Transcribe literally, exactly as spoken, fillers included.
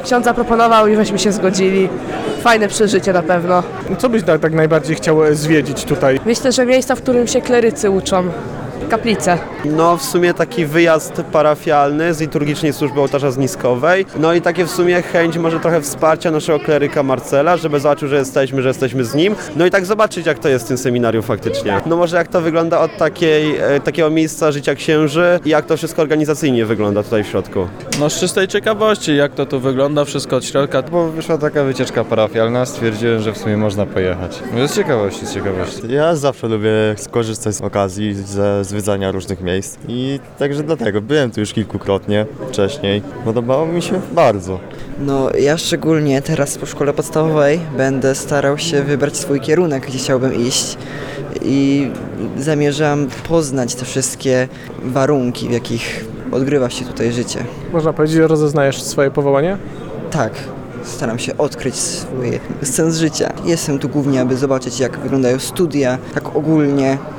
ksiądz zaproponował i żeśmy się zgodzili. Fajne przeżycie na pewno. Co byś tak, tak najbardziej chciał zwiedzić tutaj? Myślę, że miejsca, w którym się klerycy uczą. Kaplice. No w sumie taki wyjazd parafialny z liturgicznej służby ołtarza zniskowej. No i takie w sumie chęć może trochę wsparcia naszego kleryka Marcela, żeby zobaczył, że jesteśmy, że jesteśmy z nim. No i tak zobaczyć, jak to jest w tym seminarium faktycznie. No może jak to wygląda od takiej, e, takiego miejsca życia księży i jak to wszystko organizacyjnie wygląda tutaj w środku. No z czystej ciekawości, jak to tu wygląda, wszystko od środka. Bo wyszła taka wycieczka parafialna, stwierdziłem, że w sumie można pojechać. No z ciekawości, z ciekawości. Ja zawsze lubię skorzystać z okazji, ze zwiedzania różnych miejsc i także dlatego byłem tu już kilkukrotnie wcześniej. Podobało mi się bardzo. No ja szczególnie teraz po szkole podstawowej będę starał się wybrać swój kierunek, gdzie chciałbym iść i zamierzam poznać te wszystkie warunki, w jakich odgrywa się tutaj życie. Można powiedzieć, że rozeznajesz swoje powołanie? Tak, staram się odkryć swój sens życia. Jestem tu głównie, aby zobaczyć, jak wyglądają studia, tak ogólnie,